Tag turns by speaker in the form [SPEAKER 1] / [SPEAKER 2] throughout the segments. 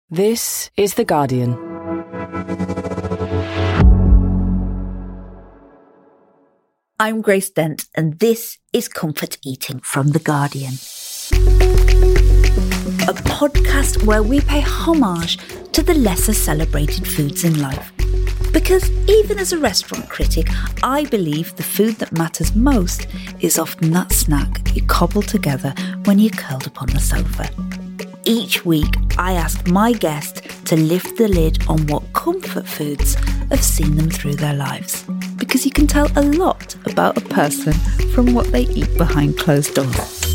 [SPEAKER 1] This is The Guardian.
[SPEAKER 2] I'm Grace Dent, and this is Comfort Eating from The Guardian. A podcast where we pay homage to the lesser celebrated foods in life. Because even as a restaurant critic, I believe the food that matters most is often that snack you cobble together when you're curled up on the sofa. Each week, I ask my guest to lift the lid on what comfort foods have seen them through their lives. Because you can tell a lot about a person from what they eat behind closed doors.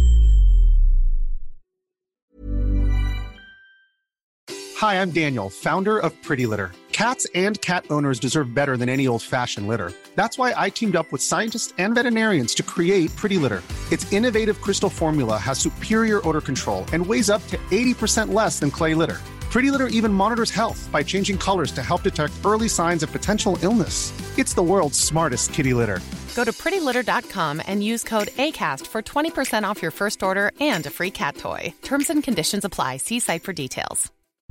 [SPEAKER 3] Hi, I'm Daniel, founder of Pretty Litter. Cats and cat owners deserve better than any old-fashioned litter. That's why I teamed up with scientists and veterinarians to create Pretty Litter. Its innovative crystal formula has superior odor control and weighs up to 80% less than clay litter. Pretty Litter even monitors health by changing colors to help detect early signs of potential illness. It's the world's smartest kitty litter.
[SPEAKER 4] Go to prettylitter.com and use code ACAST for 20% off your first order and a free cat toy. Terms and conditions apply. See site for details.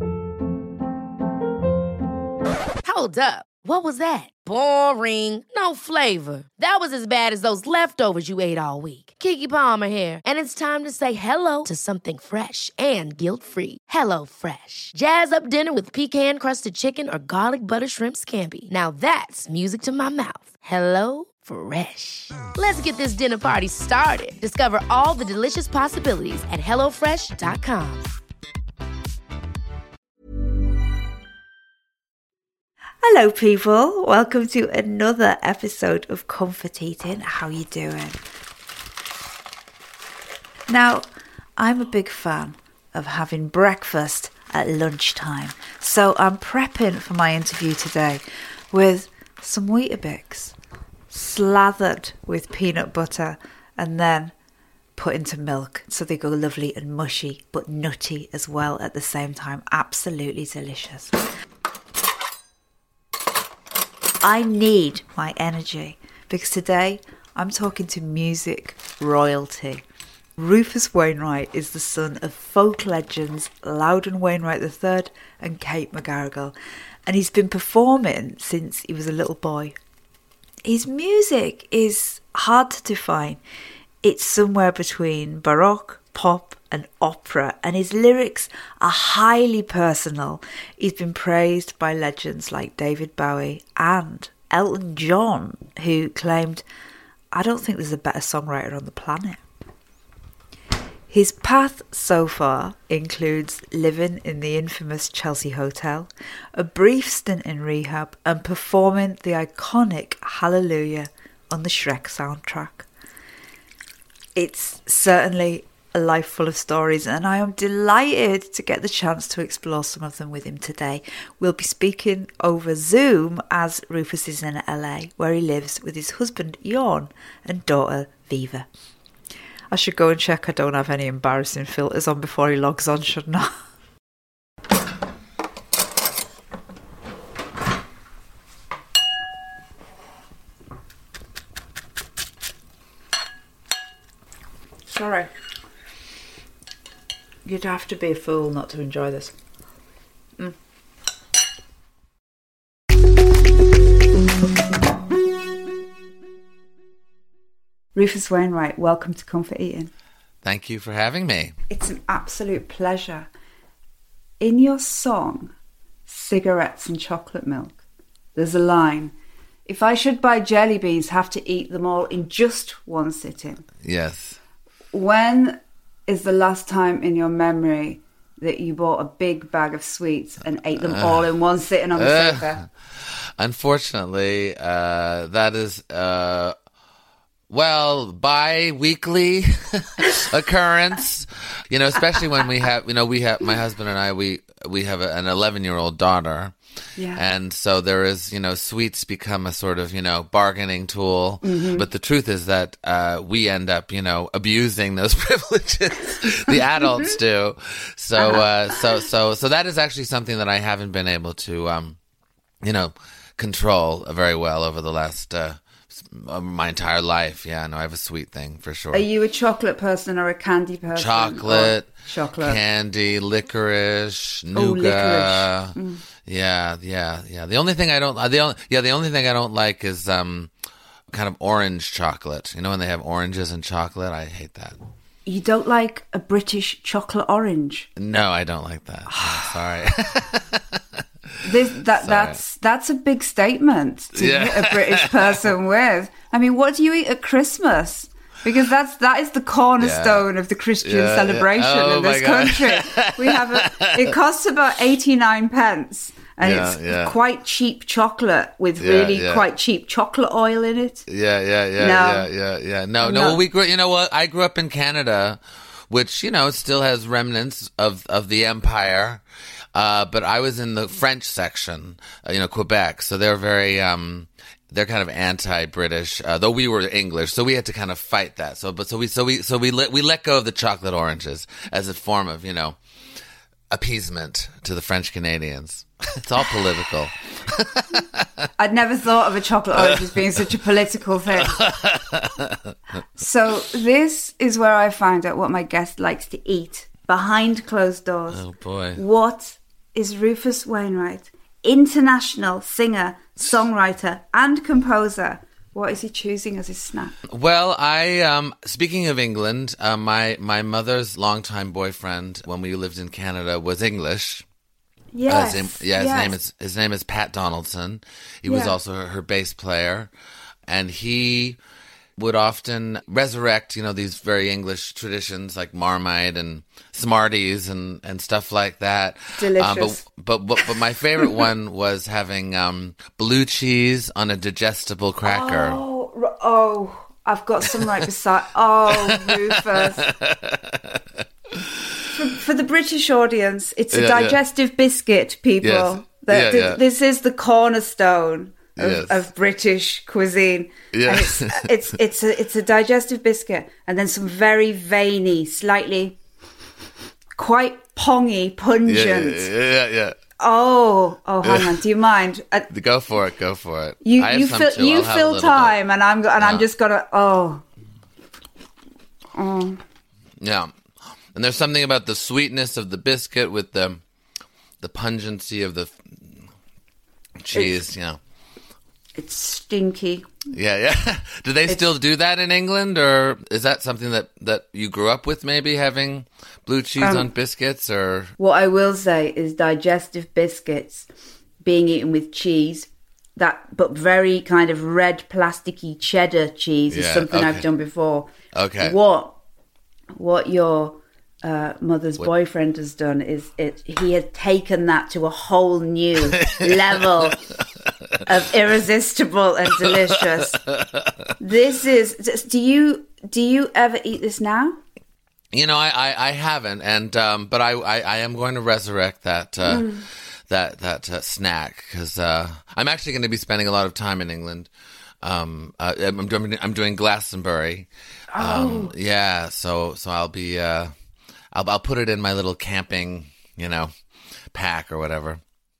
[SPEAKER 5] Hold up. What was that? Boring. No flavor. That was as bad as those leftovers you ate all week. Keke Palmer here, and it's time to say hello to something fresh and guilt-free. Hello Fresh. Jazz up dinner with pecan-crusted chicken or garlic butter shrimp scampi. Now that's music to my mouth. Hello Fresh. Let's get this dinner party started. Discover all the delicious possibilities at hellofresh.com.
[SPEAKER 2] Hello people, welcome to another episode of Comfort Eating. How you doing? Now, I'm a big fan of having breakfast at lunchtime, so I'm prepping for my interview today with some Weetabix slathered with peanut butter and then put into milk so they go lovely and mushy but nutty as well at the same time. Absolutely delicious. I need my energy because today I'm talking to music royalty. Rufus Wainwright is the son of folk legends Loudon Wainwright III and Kate McGarrigle, and he's been performing since he was a little boy. His music is hard to define. It's somewhere between baroque, pop and opera, and his lyrics are highly personal. He's been praised by legends like David Bowie and Elton John, who claimed, "I don't think there's a better songwriter on the planet." His path so far includes living in the infamous Chelsea Hotel, a brief stint in rehab, and performing the iconic Hallelujah on the Shrek soundtrack. It's certainly a life full of stories, and I am delighted to get the chance to explore some of them with him today. We'll be speaking over Zoom as Rufus is in LA, where he lives with his husband Jorn and daughter Viva. I should go and check I don't have any embarrassing filters on before he logs on, shouldn't I? Sorry. You'd have to be a fool not to enjoy this. Rufus Wainwright, welcome to Comfort Eating.
[SPEAKER 6] Thank you for having me.
[SPEAKER 2] It's an absolute pleasure. In your song, Cigarettes and Chocolate Milk, there's a line, "If I should buy jelly beans, have to eat them all in just one sitting."
[SPEAKER 6] Yes.
[SPEAKER 2] When is the last time in your memory that you bought a big bag of sweets and ate them all in one sitting on the sofa?
[SPEAKER 6] Unfortunately, that is, bi-weekly occurrence, especially when we have my husband and I, we have an 11-year-old daughter. Yeah. And so there is, sweets become a sort of, bargaining tool. Mm-hmm. But the truth is that we end up, abusing those privileges. The adults do. So, so that is actually something that I haven't been able to, control very well over the last my entire life. Yeah, no, I have a sweet thing for sure.
[SPEAKER 2] Are you a chocolate person or a candy person?
[SPEAKER 6] Chocolate,
[SPEAKER 2] chocolate,
[SPEAKER 6] candy, licorice, nougat.
[SPEAKER 2] Licorice.
[SPEAKER 6] Yeah. The only thing I don't like is kind of orange chocolate. You know when they have oranges and chocolate? I hate that.
[SPEAKER 2] You don't like a British chocolate orange?
[SPEAKER 6] No, I don't like that. I'm sorry.
[SPEAKER 2] That's a big statement to hit a British person with. I mean, what do you eat at Christmas? Because that is the cornerstone of the Christian celebration in this country. We have it costs about 89 pence. And it's quite cheap chocolate with quite cheap chocolate oil in it.
[SPEAKER 6] Yeah. No. Well, we grew. You know what? I grew up in Canada, which still has remnants of the empire. But I was in the French section, Quebec. So they're very they're kind of anti-British, though we were English. So we had to kind of fight that. So we let go of the chocolate oranges as a form of appeasement to the French Canadians. It's all political.
[SPEAKER 2] I'd never thought of a chocolate orange as being such a political thing. So this is where I find out what my guest likes to eat behind closed doors.
[SPEAKER 6] Oh, boy.
[SPEAKER 2] What is Rufus Wainwright, international singer, songwriter, and composer? What is he choosing as his snack?
[SPEAKER 6] Well, speaking of England, my mother's longtime boyfriend when we lived in Canada was English.
[SPEAKER 2] Yes.
[SPEAKER 6] His name is Pat Donaldson. He was also her bass player, and he would often resurrect, these very English traditions like Marmite and Smarties and stuff like that.
[SPEAKER 2] Delicious.
[SPEAKER 6] But my favorite one was having blue cheese on a digestible cracker.
[SPEAKER 2] Oh, I've got some right beside. Oh, Rufus. For the British audience, it's a digestive biscuit, people.
[SPEAKER 6] Yes.
[SPEAKER 2] This is the cornerstone of British cuisine.
[SPEAKER 6] Yes.
[SPEAKER 2] And it's a digestive biscuit, and then some very veiny, slightly quite pongy, pungent.
[SPEAKER 6] Yeah.
[SPEAKER 2] Oh, hang on. Do you mind?
[SPEAKER 6] Go for it.
[SPEAKER 2] You fill time, and I'm just gonna. Oh.
[SPEAKER 6] Yeah. And there's something about the sweetness of the biscuit with the pungency of the cheese,
[SPEAKER 2] It's stinky.
[SPEAKER 6] Yeah. Do they still do that in England, or is that something that you grew up with, maybe, having blue cheese on biscuits? Or
[SPEAKER 2] what I will say is digestive biscuits being eaten with cheese, but very kind of red plasticky cheddar cheese is something I've done before.
[SPEAKER 6] Okay.
[SPEAKER 2] What your mother's boyfriend has done is he has taken that to a whole new level of irresistible and delicious. This is. Do you ever eat this now?
[SPEAKER 6] I haven't, and but I am going to resurrect that snack because I'm actually going to be spending a lot of time in England. I'm doing Glastonbury. So I'll be. I'll put it in my little camping, pack or whatever.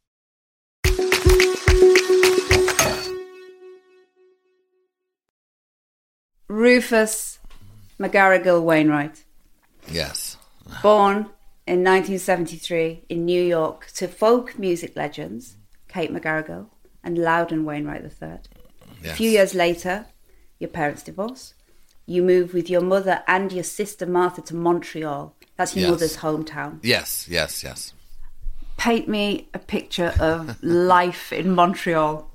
[SPEAKER 2] Rufus McGarrigle Wainwright.
[SPEAKER 6] Yes.
[SPEAKER 2] Born in 1973 in New York to folk music legends Kate McGarrigle and Loudon Wainwright III.
[SPEAKER 6] Yes.
[SPEAKER 2] A few years later, your parents divorce. You move with your mother and your sister Martha to Montreal. That's your mother's hometown.
[SPEAKER 6] Yes.
[SPEAKER 2] Paint me a picture of life in Montreal.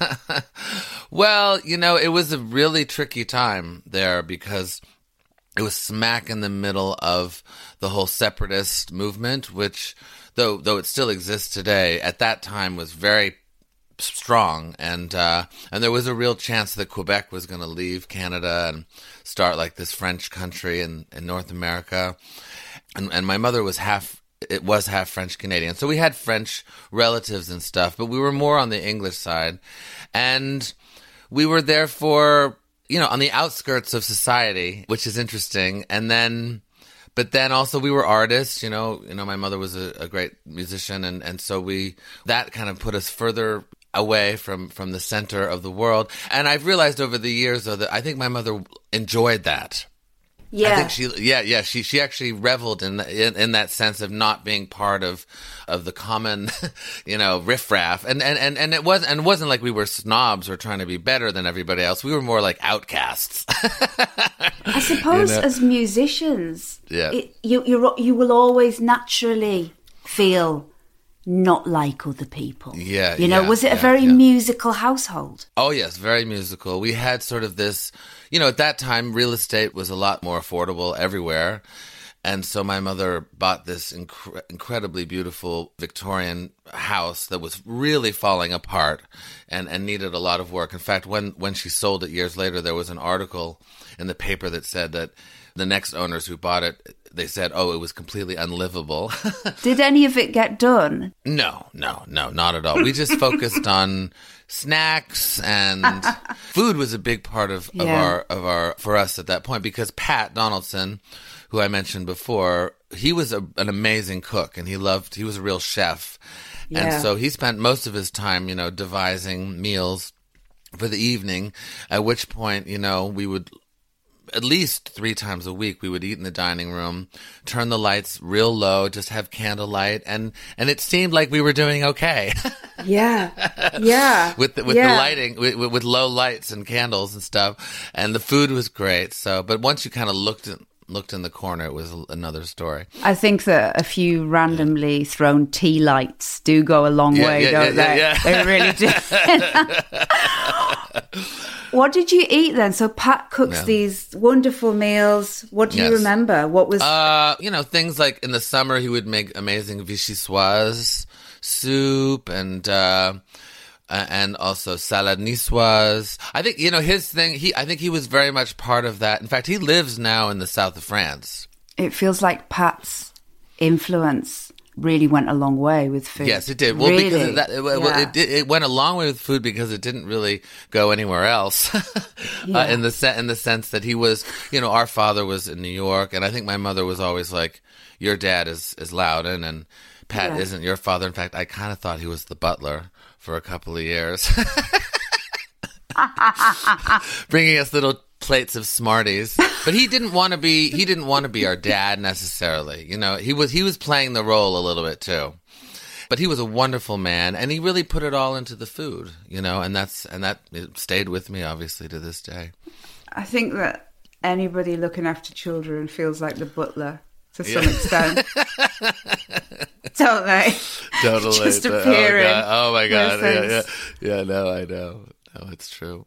[SPEAKER 6] Well, it was a really tricky time there because it was smack in the middle of the whole separatist movement, which, though it still exists today, at that time was very strong, and there was a real chance that Quebec was going to leave Canada and start like this French country in North America. And my mother was half French Canadian. So we had French relatives and stuff, but we were more on the English side. And we were therefore, on the outskirts of society, which is interesting. But then also we were artists, my mother was a great musician. And so that kind of put us further away from the center of the world. And I've realized over the years, though, that I think my mother enjoyed that.
[SPEAKER 2] Yeah.
[SPEAKER 6] I think she actually reveled in that sense of not being part of the common, riffraff. And it wasn't like we were snobs or trying to be better than everybody else. We were more like outcasts.
[SPEAKER 7] I suppose as musicians,
[SPEAKER 6] yeah.
[SPEAKER 7] you will always naturally feel not like other people.
[SPEAKER 6] Yeah.
[SPEAKER 7] Was it a very musical household?
[SPEAKER 6] Oh, yes, very musical. We had sort of this, at that time, real estate was a lot more affordable everywhere. And so my mother bought this incredibly beautiful Victorian house that was really falling apart and needed a lot of work. In fact, when she sold it years later, there was an article in the paper that said that the next owners who bought it, they said, it was completely unlivable.
[SPEAKER 7] Did any of it get done?
[SPEAKER 6] No, not at all. We just focused on snacks, and food was a big part of our for us at that point, because Pat Donaldson, who I mentioned before, he was an amazing cook, and he was a real chef. Yeah. And so he spent most of his time, devising meals for the evening, at which point, we would, at least 3 times a week, we would eat in the dining room, turn the lights real low, just have candlelight, and it seemed like we were doing okay.
[SPEAKER 7] Yeah.
[SPEAKER 6] with the lighting, with low lights and candles and stuff, and the food was great. So, but once you kind of looked in the corner, it was another story.
[SPEAKER 7] I think that a few randomly thrown tea lights do go a long way, don't they? Yeah. They really do. What did you eat then? So Pat cooks these wonderful meals. What do you remember? What was...
[SPEAKER 6] things like in the summer he would make amazing vichyssoise soup and also salade niçoise. I think, his thing, I think he was very much part of that. In fact, he lives now in the south of France.
[SPEAKER 7] It feels like Pat's influence really went a long way with food.
[SPEAKER 6] Yes, it did. Well, really? Because of that, it went a long way with food because it didn't really go anywhere else. In the sense that he was, our father was in New York, and I think my mother was always like, your dad is Loudon, and Pat isn't your father. In fact, I kind of thought he was the butler for a couple of years. Bringing us little plates of Smarties, but he didn't want to be our dad necessarily. He was playing the role a little bit too, but he was a wonderful man, and he really put it all into the food, and that it stayed with me obviously to this day.
[SPEAKER 7] I think that anybody looking after children feels like the butler to some extent. Don't they?
[SPEAKER 6] Totally.
[SPEAKER 7] Just appearing.
[SPEAKER 6] Oh my God. Yeah. No, I know. No, it's true.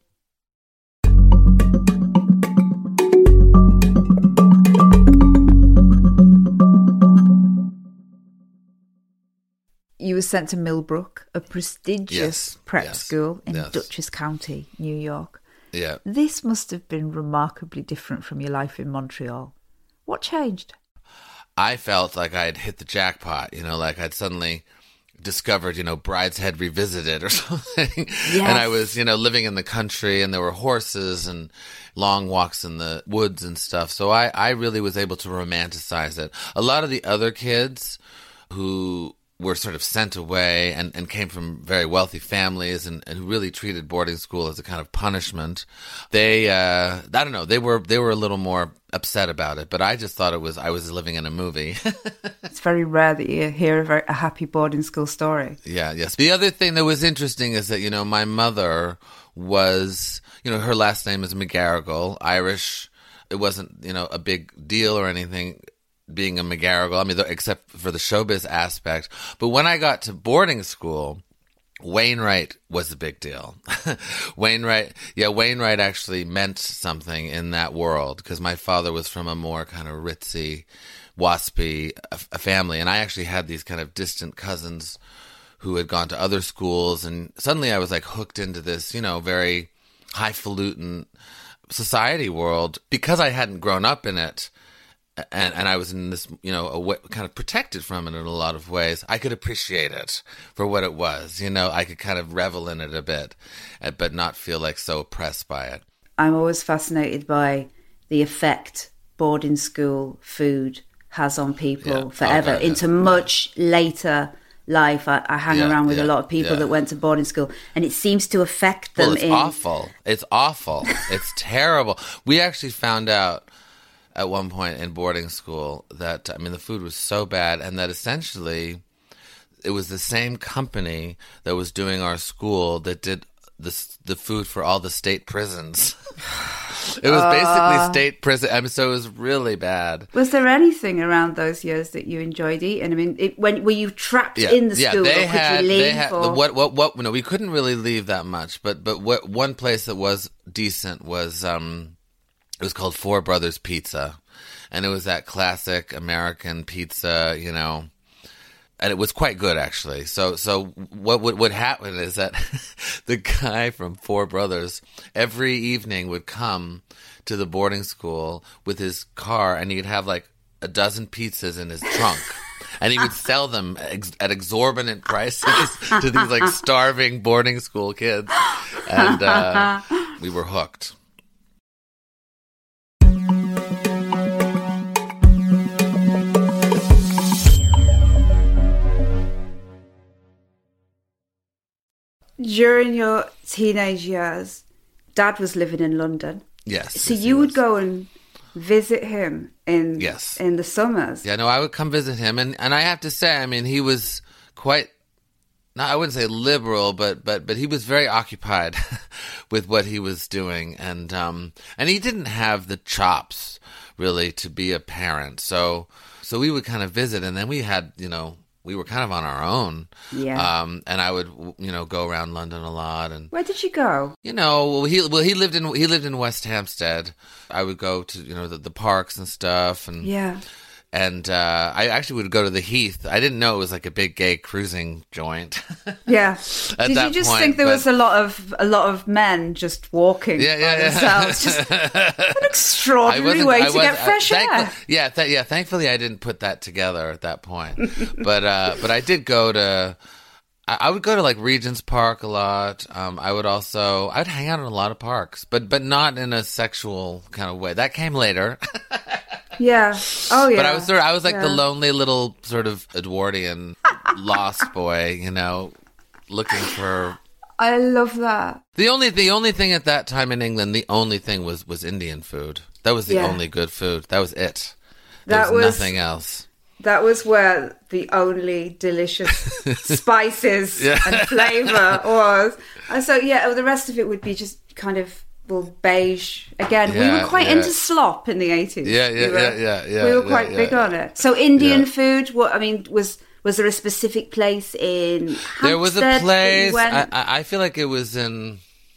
[SPEAKER 2] You were sent to Millbrook, a prestigious prep school in Dutchess County, New York.
[SPEAKER 6] Yeah.
[SPEAKER 2] This must have been remarkably different from your life in Montreal. What changed?
[SPEAKER 6] I felt like I had hit the jackpot, like I'd suddenly discovered, Brideshead Revisited or something. Yes. And I was, living in the country, and there were horses and long walks in the woods and stuff. So I really was able to romanticize it. A lot of the other kids who were sort of sent away and came from very wealthy families and who really treated boarding school as a kind of punishment. They, I don't know, they were a little more upset about it, but I just thought I was living in a movie.
[SPEAKER 7] It's very rare that you hear a happy boarding school story.
[SPEAKER 6] Yeah, yes. The other thing that was interesting is that, my mother was, her last name is McGarrigle, Irish. It wasn't, a big deal or anything being a McGarrigle, except for the showbiz aspect. But when I got to boarding school, Wainwright was a big deal. Wainwright actually meant something in that world, because my father was from a more kind of ritzy, waspy family. And I actually had these kind of distant cousins who had gone to other schools. And suddenly I was like hooked into this, very highfalutin society world, because I hadn't grown up in it. And I was in this, kind of protected from it in a lot of ways. I could appreciate it for what it was. I could kind of revel in it a bit, but not feel like so oppressed by it.
[SPEAKER 7] I'm always fascinated by the effect boarding school food has on people forever into much later life. I hang around with a lot of people that went to boarding school, and it seems to affect them.
[SPEAKER 6] Well, it's awful. It's awful. It's terrible. We actually found out at one point in boarding school that, I mean, the food was so bad, and that essentially it was the same company that was doing our school that did the food for all the state prisons. It was basically state prison. I mean, so it was really bad.
[SPEAKER 7] Was there anything around those years that you enjoyed eating? I mean, were you trapped in the school, or could you leave?
[SPEAKER 6] What? No, we couldn't really leave that much. But what one place that was decent was it was called Four Brothers Pizza, and it was that classic American pizza, you know. And it was quite good, actually. So what would happen is that the guy from Four Brothers every evening would come to the boarding school with his car, and he'd have like a dozen pizzas in his trunk. And he would sell them at exorbitant prices to these like starving boarding school kids. And we were hooked.
[SPEAKER 7] During your teenage years, Dad was living in London.
[SPEAKER 6] Yes.
[SPEAKER 7] So you would go and visit him in the summers.
[SPEAKER 6] Yeah, no, I would come visit him, and I have to say, I mean, he was quite, I wouldn't say liberal, but he was very occupied with what he was doing, and he didn't have the chops really to be a parent. So we would kind of visit, and then we had, you know, we were kind of on our own.
[SPEAKER 7] Yeah.
[SPEAKER 6] And I would, you know, go around London a lot. And
[SPEAKER 7] where did you go?
[SPEAKER 6] You know, he lived in West Hampstead. I would go to, you know, the parks and stuff. And
[SPEAKER 7] yeah.
[SPEAKER 6] And I actually would go to the Heath. I didn't know it was like a big gay cruising joint.
[SPEAKER 7] Yeah. Did you just think there was a lot of men just walking by themselves? Just an extraordinary way to get fresh air.
[SPEAKER 6] Thankfully I didn't put that together at that point. But I did go to. I would go to like Regent's Park a lot. I'd hang out in a lot of parks, but not in a sexual kind of way. That came later.
[SPEAKER 7] Yeah. Oh, yeah.
[SPEAKER 6] But I was like the lonely little sort of Edwardian lost boy, you know, looking for.
[SPEAKER 7] I love that.
[SPEAKER 6] The only thing at that time in England, the only thing was Indian food. That was the only good food. That was it. There was nothing else.
[SPEAKER 7] That was where the only delicious spices and flavour was. And so, the rest of it would be just kind of, well, beige. Again, we were quite into slop in the 80s. We were quite big on it. So Indian food, was there a specific place in Hampstead?
[SPEAKER 6] There was a place, I feel like it was in,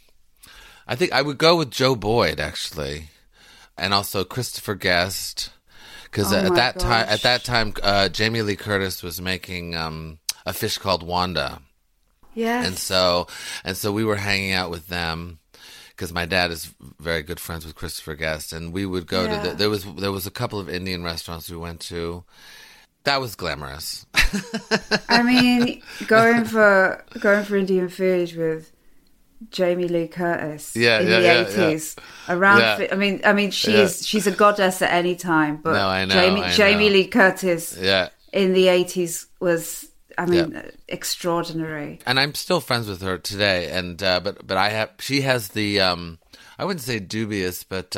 [SPEAKER 6] I think I would go with Joe Boyd, actually. And also Christopher Guest. Because at that time, Jamie Lee Curtis was making a fish called Wanda.
[SPEAKER 7] Yes.
[SPEAKER 6] And so we were hanging out with them because my dad is very good friends with Christopher Guest, and we would go to there was a couple of Indian restaurants we went to. That was glamorous.
[SPEAKER 7] I mean, going for Indian food with Jamie Lee Curtis in the 80s. Around, she's a goddess at any time, but
[SPEAKER 6] no, I know,
[SPEAKER 7] Jamie Lee Curtis in the 80s was, extraordinary.
[SPEAKER 6] And I'm still friends with her today, and but she has the I wouldn't say dubious, but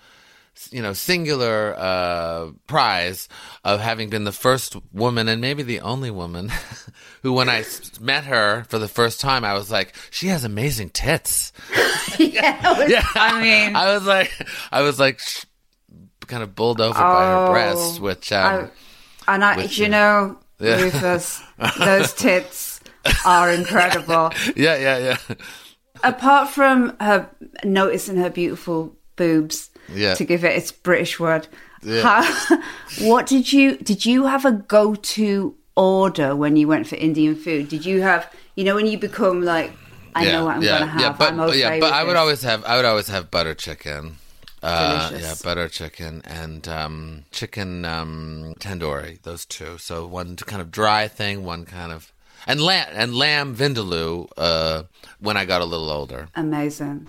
[SPEAKER 6] singular prize of having been the first woman, and maybe the only woman, who, when I met her for the first time, I was like, she has amazing tits. I was like kind of bowled over by her breasts, which
[SPEAKER 7] Rufus, those tits are incredible.
[SPEAKER 6] Yeah.
[SPEAKER 7] Apart from her noticing her beautiful boobs, to give it its British word, what did you have a go-to order when you went for Indian food? Did you have, when you become like, I know what I'm going to have.
[SPEAKER 6] But I would always have butter chicken. Butter chicken and chicken tandoori. Those two. So one kind of dry thing, one kind of and lamb vindaloo. When I got a little older.
[SPEAKER 7] Amazing.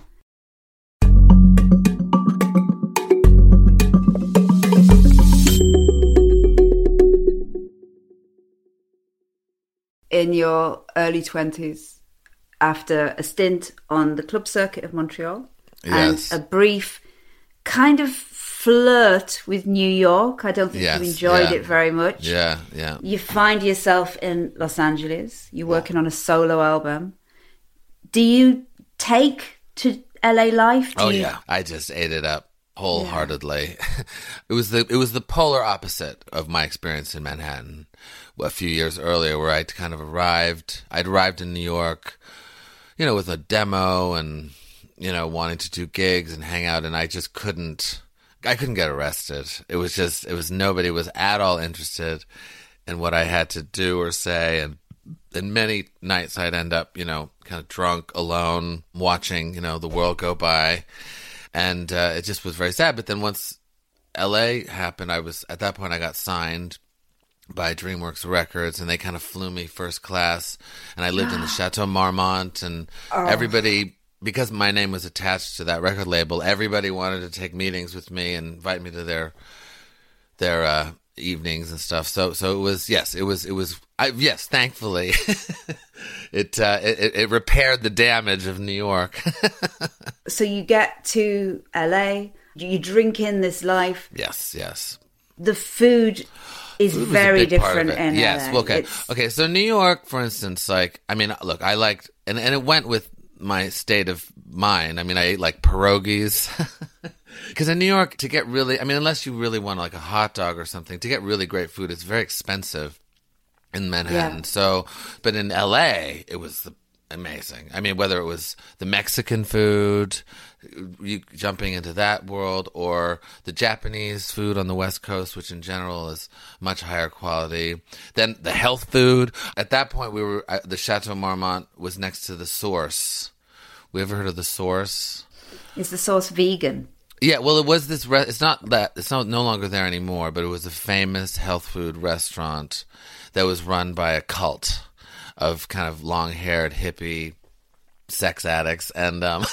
[SPEAKER 7] in your early 20s after a stint on the club circuit of Montreal and a brief kind of flirt with New York. I don't think you enjoyed it very much.
[SPEAKER 6] Yeah.
[SPEAKER 7] You find yourself in Los Angeles. You're working on a solo album. Do you take to LA life?
[SPEAKER 6] I just ate it up wholeheartedly. It was the polar opposite of my experience in Manhattan a few years earlier, where I'd arrived in New York, with a demo and wanting to do gigs and hang out, and I couldn't get arrested. Nobody was at all interested in what I had to do or say, and many nights I'd end up, kind of drunk, alone, watching, the world go by. And it just was very sad. But then once LA happened, at that point I got signed by DreamWorks Records, and they kind of flew me first class. And I lived in the Chateau Marmont, and everybody, because my name was attached to that record label, everybody wanted to take meetings with me and invite me to their evenings and stuff. So it was thankfully it repaired the damage of New York.
[SPEAKER 7] So you get to LA, you drink in this life.
[SPEAKER 6] Yes.
[SPEAKER 7] The food is very different in LA.
[SPEAKER 6] Okay. So New York, for instance, I liked, and it went with my state of mind. I ate like pierogies. Because in New York, to get really, unless you really want like a hot dog or something, to get really great food, it's very expensive in Manhattan. Yeah. So, but in LA, it was amazing. Whether it was the Mexican food, you jumping into that world, or the Japanese food on the West Coast, which in general is much higher quality. Then the health food. At that point, the Chateau Marmont was next to the Source. We ever heard of the Source?
[SPEAKER 7] Is the Source vegan?
[SPEAKER 6] Yeah, well, it was this. It's no longer there anymore. But it was a famous health food restaurant that was run by a cult of kind of long-haired hippie sex addicts, and and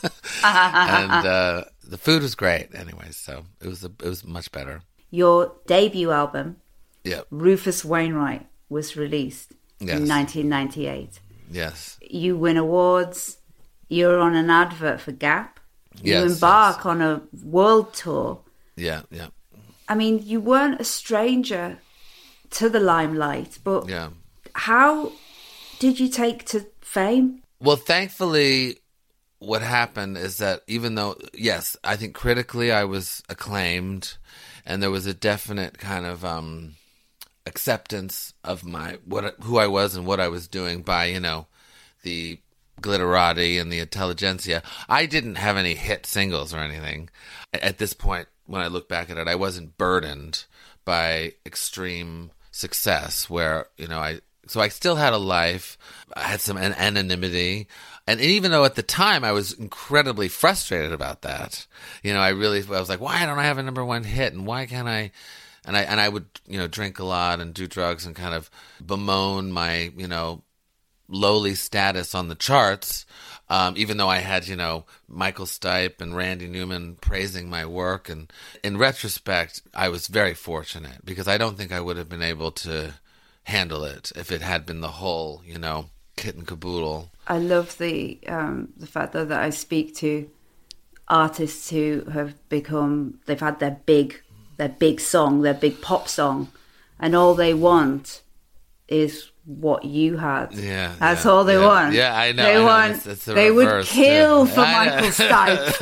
[SPEAKER 6] the food was great. Anyway, so it was much better.
[SPEAKER 7] Your debut album,
[SPEAKER 6] yeah,
[SPEAKER 7] Rufus Wainwright, was released in 1998.
[SPEAKER 6] Yes,
[SPEAKER 7] you win awards. You're on an advert for Gap. You embark on a world tour.
[SPEAKER 6] Yeah.
[SPEAKER 7] You weren't a stranger to the limelight, but how did you take to fame?
[SPEAKER 6] Well, thankfully, what happened is that even though, yes, I think critically I was acclaimed, and there was a definite kind of acceptance of who I was and what I was doing by, the glitterati and the intelligentsia. I didn't have any hit singles or anything. At this point, when I look back at it, I wasn't burdened by extreme success where, so I still had a life. I had some anonymity. And even though at the time I was incredibly frustrated about that, I was like, why don't I have a number one hit? And why can't I? And I would, drink a lot and do drugs and kind of bemoan my, lowly status on the charts, even though I had, Michael Stipe and Randy Newman praising my work. And in retrospect, I was very fortunate because I don't think I would have been able to handle it if it had been the whole, kit and caboodle.
[SPEAKER 7] I love the fact that I speak to artists who have they've had their big song, their big pop song, and all they want is what you had.
[SPEAKER 6] Yeah,
[SPEAKER 7] that's all they want.
[SPEAKER 6] Yeah, I know.
[SPEAKER 7] They want.
[SPEAKER 6] It's
[SPEAKER 7] they would kill for Michael Stipe.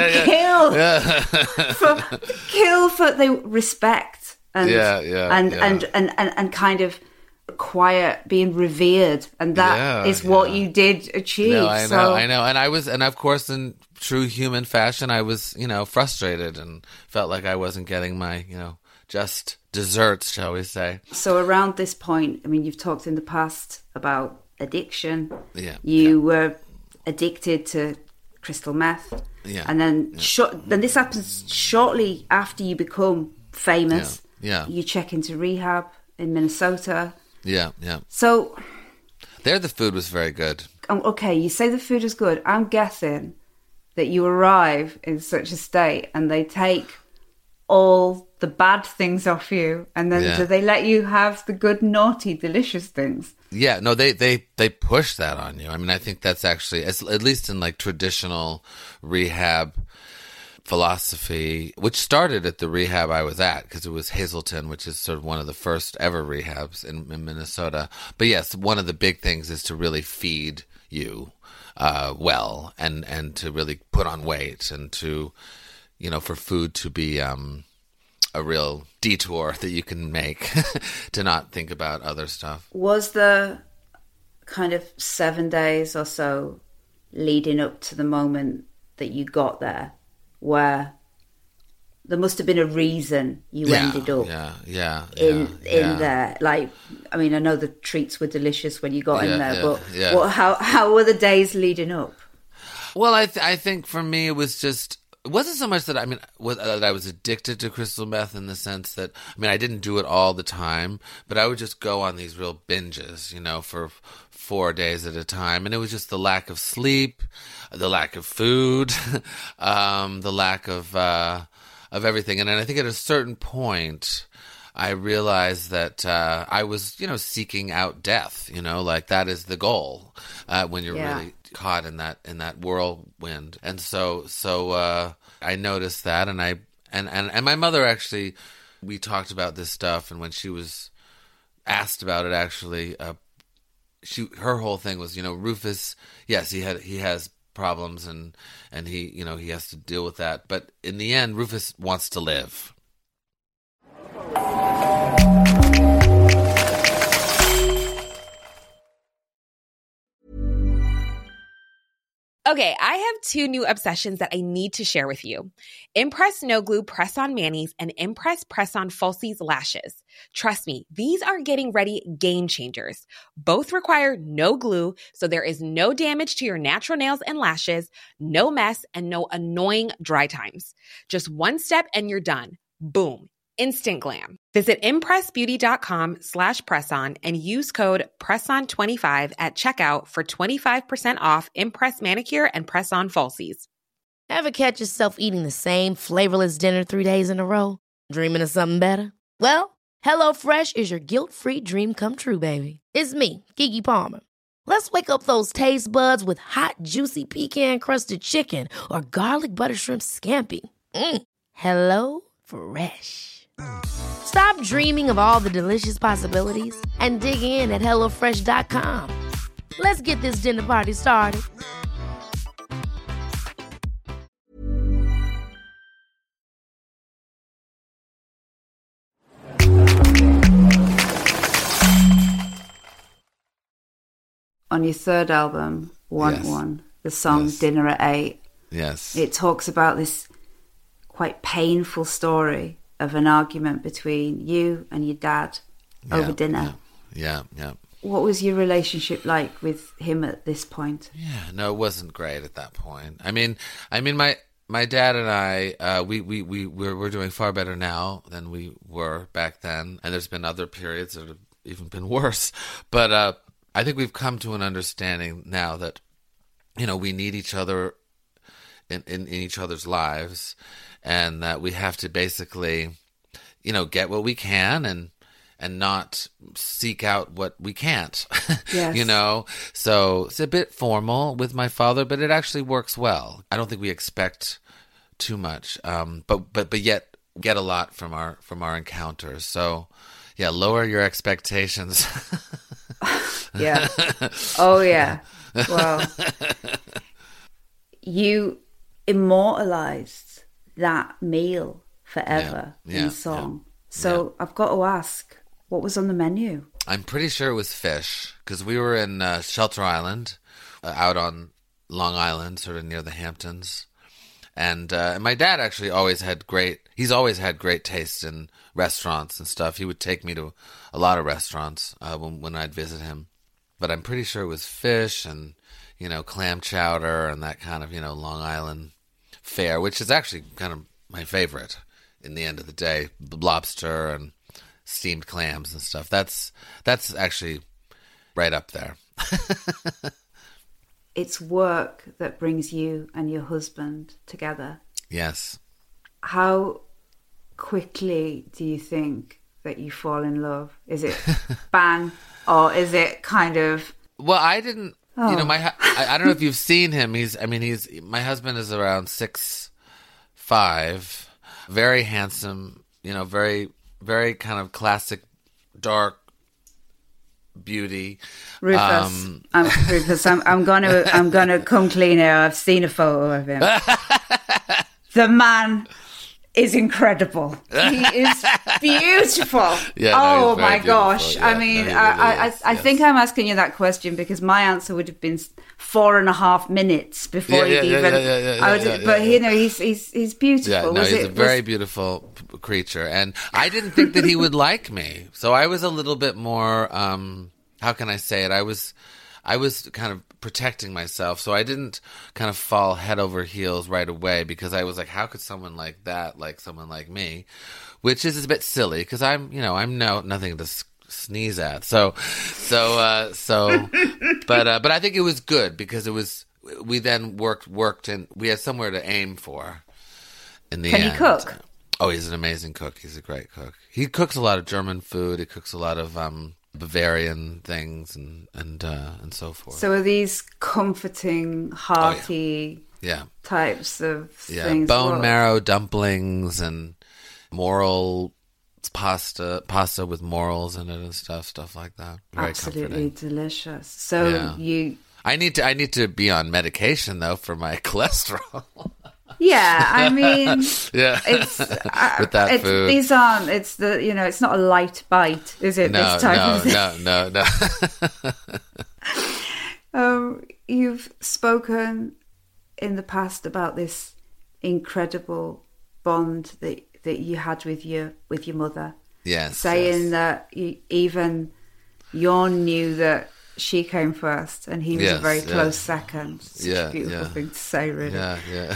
[SPEAKER 7] Kill for they respect and kind of quiet, being revered, and that is what you did achieve.
[SPEAKER 6] No, I know, and of course, in true human fashion, I was, frustrated and felt like I wasn't getting my, just desserts, shall we say.
[SPEAKER 7] So around this point, you've talked in the past about addiction.
[SPEAKER 6] Yeah.
[SPEAKER 7] You were addicted to crystal meth.
[SPEAKER 6] Yeah.
[SPEAKER 7] And then then this happens shortly after you become famous.
[SPEAKER 6] Yeah.
[SPEAKER 7] You check into rehab in Minnesota.
[SPEAKER 6] Yeah.
[SPEAKER 7] So
[SPEAKER 6] there the food was very good.
[SPEAKER 7] Okay, you say the food is good. I'm guessing that you arrive in such a state and they take all the bad things off you, and then do they let you have the good, naughty, delicious things?
[SPEAKER 6] Yeah, no, they push that on you. I mean, I think that's actually, at least in like traditional rehab philosophy, which started at the rehab I was at, because it was Hazelton, which is sort of one of the first ever rehabs in Minnesota. But yes, one of the big things is to really feed you well, and to really put on weight, and to, for food to be a real detour that you can make to not think about other stuff.
[SPEAKER 7] Was the kind of 7 days or so leading up to the moment that you got there where there must have been a reason you ended up in there? Like, I mean, I know the treats were delicious when you got in there, but how were the days leading up?
[SPEAKER 6] Well, I think for me it was just, it wasn't so much that that I was addicted to crystal meth, in the sense that, I didn't do it all the time, but I would just go on these real binges, for 4 days at a time. And it was just the lack of sleep, the lack of food, the lack of everything. And then I think at a certain point, I realized that I was, seeking out death, like that is the goal when you're really caught in that whirlwind. And so I noticed that, and my mother, actually, we talked about this stuff, and when she was asked about it, actually, her whole thing was, Rufus, yes, he has problems, and he, he has to deal with that, but in the end, Rufus wants to live.
[SPEAKER 8] Okay, I have 2 new obsessions that I need to share with you. Impress No Glue Press-On Manis and Impress Press-On Falsies Lashes. Trust me, these are getting ready game changers. Both require no glue, so there is no damage to your natural nails and lashes, no mess, and no annoying dry times. Just one step and you're done. Boom. Instant glam. Visit impressbeauty.com/presson and use code PRESSON25 at checkout for 25% off Impress Manicure and Press-On Falsies.
[SPEAKER 5] Ever catch yourself eating the same flavorless dinner 3 days in a row? Dreaming of something better? Well, HelloFresh is your guilt-free dream come true, baby. It's me, Keke Palmer. Let's wake up those taste buds with hot, juicy pecan-crusted chicken or garlic butter shrimp scampi. Hello Fresh. Stop dreaming of all the delicious possibilities and dig in at HelloFresh.com. Let's get this dinner party started.
[SPEAKER 7] On your third album, One, the song Dinner at 8, it talks about this quite painful story of an argument between you and your dad over dinner.
[SPEAKER 6] Yeah.
[SPEAKER 7] What was your relationship like with him at this point?
[SPEAKER 6] Yeah, no, it wasn't great at that point. I mean, my dad and I, we're doing far better now than we were back then, and there's been other periods that have even been worse. But I think we've come to an understanding now that, we need each other in each other's lives, and that we have to basically, get what we can and not seek out what we can't.
[SPEAKER 7] Yes.
[SPEAKER 6] So it's a bit formal with my father, but it actually works well. I don't think we expect too much, but yet get a lot from our encounters. So yeah, lower your expectations.
[SPEAKER 7] Yeah. Oh yeah. Well, you immortalized that meal forever in song. So I've got to ask, what was on the menu?
[SPEAKER 6] I'm pretty sure it was fish, because we were in Shelter Island, out on Long Island, sort of near the Hamptons. And my dad actually he's always had great taste in restaurants and stuff. He would take me to a lot of restaurants when I'd visit him. But I'm pretty sure it was fish and, clam chowder and that kind of, Long Island fare, which is actually kind of my favorite in the end of the day. Lobster and steamed clams and stuff. That's actually right up there.
[SPEAKER 7] It's work that brings you and your husband together.
[SPEAKER 6] Yes.
[SPEAKER 7] How quickly do you think that you fall in love? Is it bang, or is it kind of?
[SPEAKER 6] Well, I didn't. Oh. You know, I don't know if you've seen him. My husband is around 6'5", very handsome. You know, very, very kind of classic, dark beauty.
[SPEAKER 7] Rufus, I'm gonna come clean here. I've seen a photo of him. The man is incredible. He is beautiful.
[SPEAKER 6] Yeah,
[SPEAKER 7] oh my gosh. Yeah, I mean, I think I'm asking you that question because my answer would have been 4.5 minutes before he'd even. But you know, he's beautiful.
[SPEAKER 6] Yeah, no, he's a very beautiful creature, and I didn't think that he would like me. So I was a little bit more. How can I say it? I was kind of protecting myself, so I didn't kind of fall head over heels right away because I was like, how could someone like that like someone like me? Which is a bit silly because I'm nothing to sneeze at. But I think it was good because we then worked and we had somewhere to aim for in the end.
[SPEAKER 7] Can he cook?
[SPEAKER 6] Oh, he's an amazing cook. He's a great cook. He cooks a lot of German food. He cooks a lot of Bavarian things and so forth.
[SPEAKER 7] So are these comforting, hearty types of things?
[SPEAKER 6] Bone marrow dumplings and morel pasta with morels in it and stuff like that. Very
[SPEAKER 7] absolutely
[SPEAKER 6] comforting.
[SPEAKER 7] Delicious. So
[SPEAKER 6] I need to be on medication though for my cholesterol.
[SPEAKER 7] Yeah, I mean,
[SPEAKER 6] with that food.
[SPEAKER 7] These aren't. It's it's not a light bite, is it?
[SPEAKER 6] No,
[SPEAKER 7] this type of thing?
[SPEAKER 6] No.
[SPEAKER 7] You've spoken in the past about this incredible bond that you had with your mother.
[SPEAKER 6] Yes.
[SPEAKER 7] Saying that even Jorn knew that she came first, and he was a very close second. Such a beautiful thing to say, really.
[SPEAKER 6] Yeah.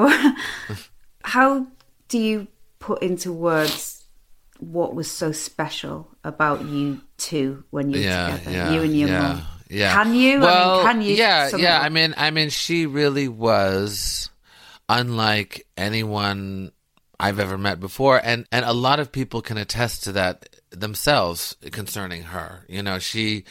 [SPEAKER 7] How do you put into words what was so special about you two when you were together? You and your mum.
[SPEAKER 6] Yeah.
[SPEAKER 7] Can you?
[SPEAKER 6] Well,
[SPEAKER 7] can you?
[SPEAKER 6] Yeah. I mean, she really was unlike anyone I've ever met before, and a lot of people can attest to that themselves concerning her. You know, she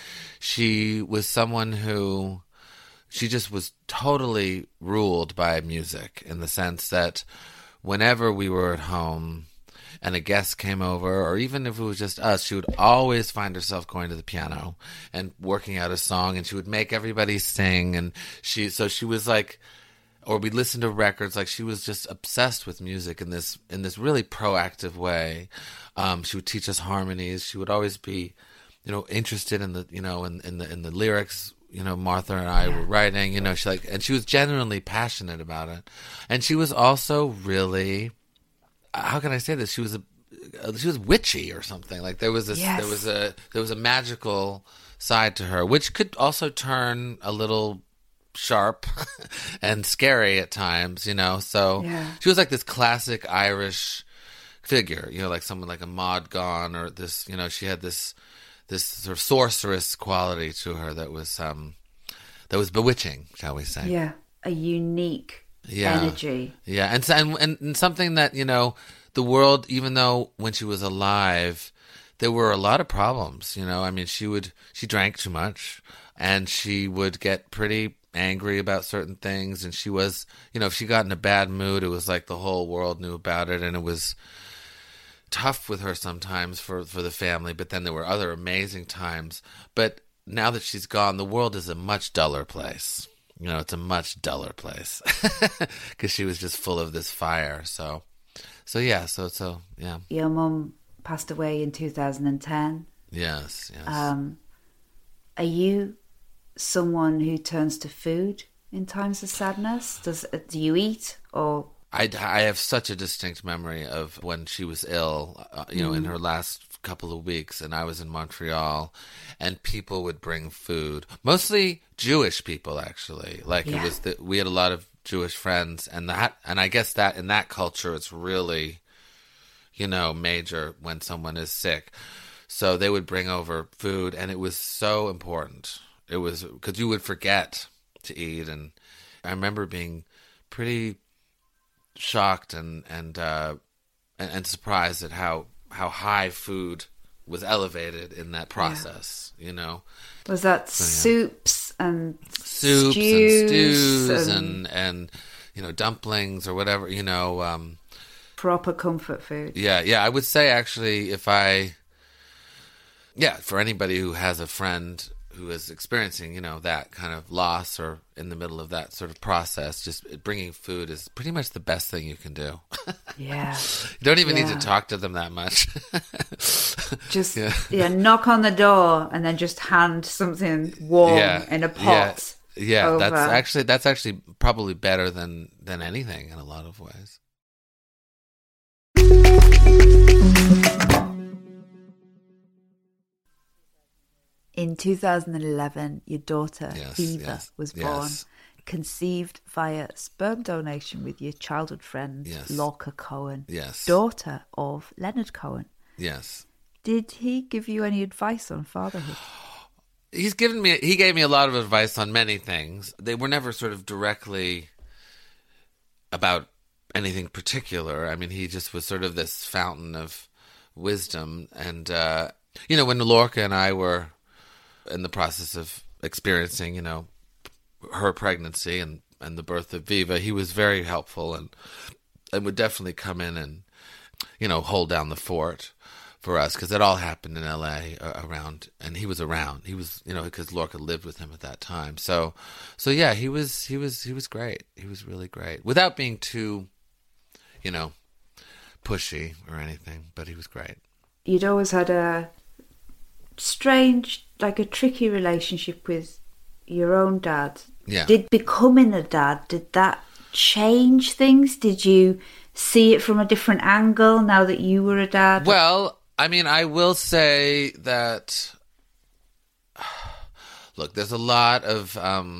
[SPEAKER 6] was someone who she just was totally ruled by music in the sense that whenever we were at home and a guest came over, or even if it was just us, she would always find herself going to the piano and working out a song, and she would make everybody sing, and she was like, or we'd listen to records, like she was just obsessed with music in this really proactive way. She would teach us harmonies. She would always be, interested in the, in the lyrics, Martha and I were writing, and she was genuinely passionate about it. And she was also really, how can I say this? She was witchy or something. Like there was this, there was a magical side to her, which could also turn a little sharp and scary at times, so she was like this classic Irish figure, like someone like a Maud Gonne, or this, she had this sort of sorceress quality to her that was bewitching, shall we say.
[SPEAKER 7] Yeah, a unique energy.
[SPEAKER 6] Yeah, and something that, the world, even though when she was alive, there were a lot of problems, I mean, she drank too much, and she would get pretty angry about certain things, and she was, if she got in a bad mood, it was like the whole world knew about it, and it was tough with her sometimes for the family, but then there were other amazing times. But now that she's gone, the world is a much duller place. It's a much duller place because she was just full of this fire. So yeah.
[SPEAKER 7] Your mum passed away in 2010.
[SPEAKER 6] Yes.
[SPEAKER 7] Are you someone who turns to food in times of sadness? Do you eat, or?
[SPEAKER 6] I have such a distinct memory of when she was ill, in her last couple of weeks, and I was in Montreal, and people would bring food, mostly Jewish people, actually. It was we had a lot of Jewish friends, and I guess that in that culture, it's really, major when someone is sick. So they would bring over food, and it was so important. It was because you would forget to eat, and I remember being pretty shocked and and surprised at how high food was elevated in that process, you know.
[SPEAKER 7] Was that soups and
[SPEAKER 6] stews and you know, dumplings or whatever, you know.
[SPEAKER 7] Proper comfort food.
[SPEAKER 6] Yeah. I would say, actually, for anybody who has a friend who is experiencing, you know, that kind of loss or in the middle of that sort of process, just bringing food is pretty much the best thing you can do.
[SPEAKER 7] Yeah.
[SPEAKER 6] You don't even need to talk to them that much.
[SPEAKER 7] Just, knock on the door and then just hand something warm in a pot.
[SPEAKER 6] Yeah,
[SPEAKER 7] over.
[SPEAKER 6] that's actually probably better than anything in a lot of ways.
[SPEAKER 2] In 2011, your daughter, Viva, was born, conceived via sperm donation with your childhood friend, Lorca Cohen, daughter of Leonard Cohen.
[SPEAKER 6] Yes.
[SPEAKER 2] Did he give you any advice on fatherhood?
[SPEAKER 6] He gave me a lot of advice on many things. They were never sort of directly about anything particular. I mean, he just was sort of this fountain of wisdom. And, you know, when Lorca and I were in the process of experiencing, you know, her pregnancy and the birth of Viva, he was very helpful and would definitely come in and, you know, hold down the fort for us, because it all happened in L.A. around, and he was around. He was, you know, because Lorca lived with him at that time. So yeah, he was great. He was really great, without being too, you know, pushy or anything. But he was great.
[SPEAKER 7] You'd always had a strange, like a tricky relationship with your own dad.
[SPEAKER 6] Yeah.
[SPEAKER 7] Did becoming a dad, did that change things? Did you see it from a different angle now that you were a dad?
[SPEAKER 6] Well, I mean, I will say that, look, there's a lot of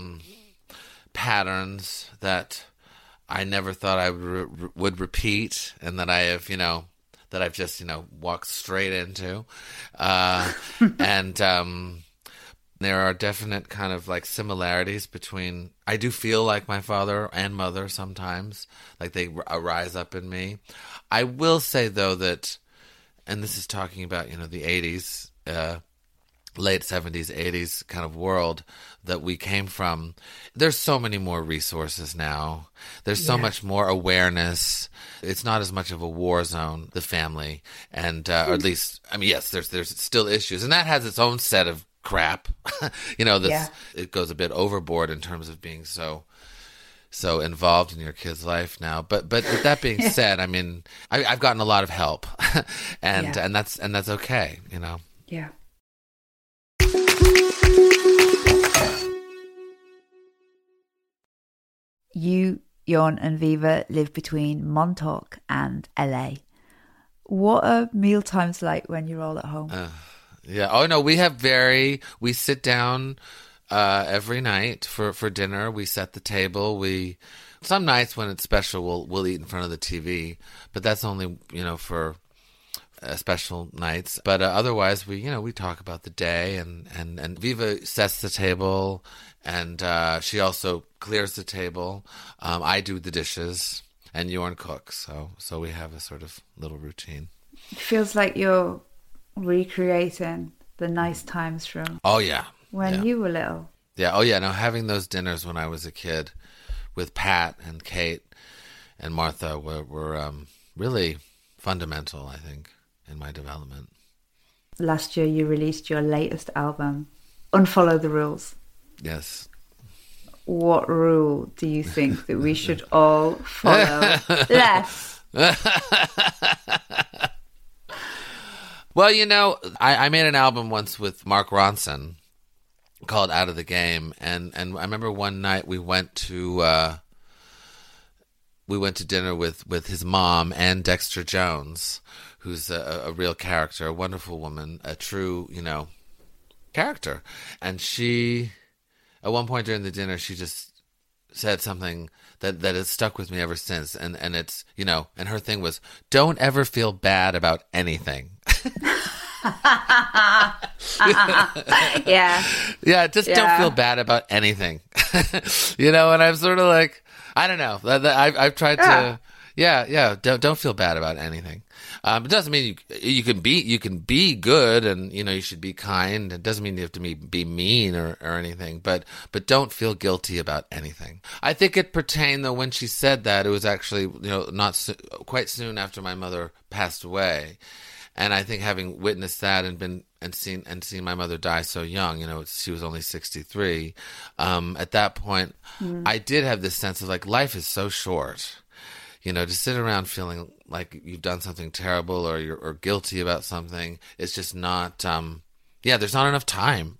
[SPEAKER 6] patterns that I never thought I would repeat, and that I have, you know, that I've just, you know, walked straight into. And there are definite kind of like similarities between, I do feel like my father and mother sometimes, like they rise up in me. I will say, though, that, and this is talking about, you know, the 80s, late 70s, 80s kind of world that we came from. There's so many more resources now. There's so much more awareness. It's not as much of a war zone, the family. And, or at least, I mean, yes, there's still issues. And that has its own set of crap. You know, it goes a bit overboard in terms of being so involved in your kid's life now. But with that being said, I mean, I've gotten a lot of help, and that's okay, you know.
[SPEAKER 7] Yeah.
[SPEAKER 2] You, Jorn, and Viva live between Montauk and LA. What are meal times like when you're all at home?
[SPEAKER 6] Yeah. Oh no, we sit down every night for dinner. We set the table. Some nights when it's special, we'll eat in front of the TV, but that's only, you know, for special nights. But otherwise, we talk about the day, and Viva sets the table, and she also clears the table. I do the dishes, and Jorn cooks. So we have a sort of little routine.
[SPEAKER 7] It feels like you're recreating the nice times from when you were little.
[SPEAKER 6] Yeah. Oh yeah. No, having those dinners when I was a kid with Pat and Kate and Martha were really fundamental, I think, in my development.
[SPEAKER 7] Last year you released your latest album, Unfollow the Rules.
[SPEAKER 6] Yes.
[SPEAKER 7] What rule do you think that we should all follow less?
[SPEAKER 6] Well, you know, I made an album once with Mark Ronson called Out of the Game, and I remember one night we went to dinner with his mom and Dexter Jones, who's a real character, a wonderful woman, a true, you know, character. And she, at one point during the dinner, she just said something that has stuck with me ever since. And it's, you know, and her thing was, don't ever feel bad about anything. Yeah, just don't feel bad about anything. You know, and I'm sort of like, I don't know. I've tried to, Yeah. Don't feel bad about anything. It doesn't mean you can be good, and you should be kind. It doesn't mean you have to be mean or anything. But don't feel guilty about anything. I think it pertained, though, when she said that, it was actually quite soon after my mother passed away, and I think having witnessed that and seen my mother die so young, she was only 63. At that point, I did have this sense of like, life is so short. To sit around feeling like you've done something terrible or guilty about something, it's just not, there's not enough time.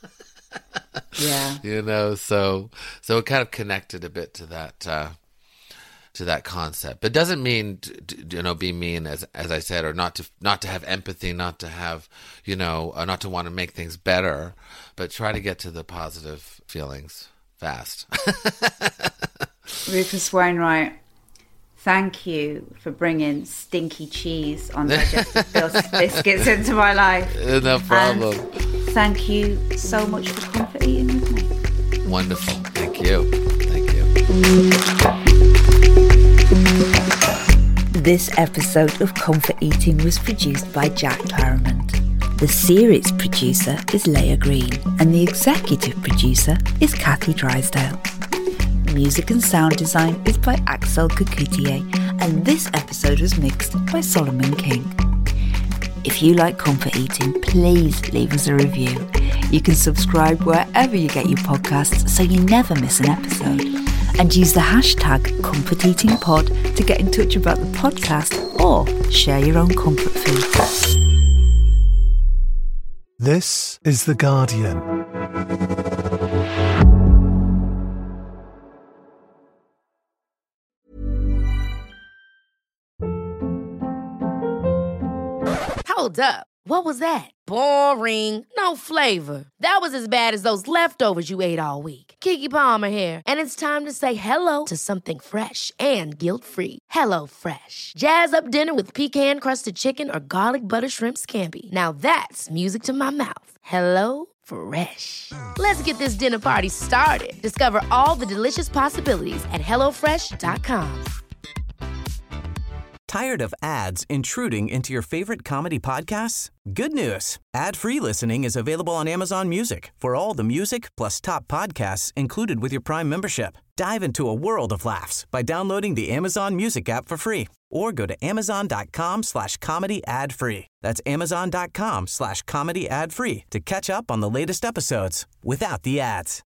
[SPEAKER 2] Yeah.
[SPEAKER 6] So it kind of connected a bit to that concept. But it doesn't mean, be mean, as I said, or not to have empathy, not to have, not to want to make things better, but try to get to the positive feelings fast.
[SPEAKER 7] Rufus Wainwright, thank you for bringing stinky cheese on digestive biscuits into my life.
[SPEAKER 6] No problem.
[SPEAKER 7] And thank you so much for comfort eating with me.
[SPEAKER 6] Wonderful. Thank you.
[SPEAKER 2] This episode of Comfort Eating was produced by Jack Claremont. The series producer is Leah Green, and the executive producer is Kathy Drysdale. Music and sound design is by Axel Kakoutié, and this episode was mixed by Solomon King. If you like Comfort Eating, please leave us a review. You can subscribe wherever you get your podcasts so you never miss an episode. And use the hashtag ComfortEatingPod to get in touch about the podcast or share your own comfort food.
[SPEAKER 9] This is The Guardian.
[SPEAKER 5] Hold up. What was that? Boring. No flavor. That was as bad as those leftovers you ate all week. Keke Palmer here, and it's time to say hello to something fresh and guilt-free. HelloFresh. Jazz up dinner with pecan-crusted chicken or garlic butter shrimp scampi. Now that's music to my mouth. HelloFresh. Let's get this dinner party started. Discover all the delicious possibilities at HelloFresh.com.
[SPEAKER 10] Tired of ads intruding into your favorite comedy podcasts? Good news. Ad-free listening is available on Amazon Music for all the music plus top podcasts included with your Prime membership. Dive into a world of laughs by downloading the Amazon Music app for free or go to amazon.com/comedy ad-free. That's amazon.com/comedy ad-free to catch up on the latest episodes without the ads.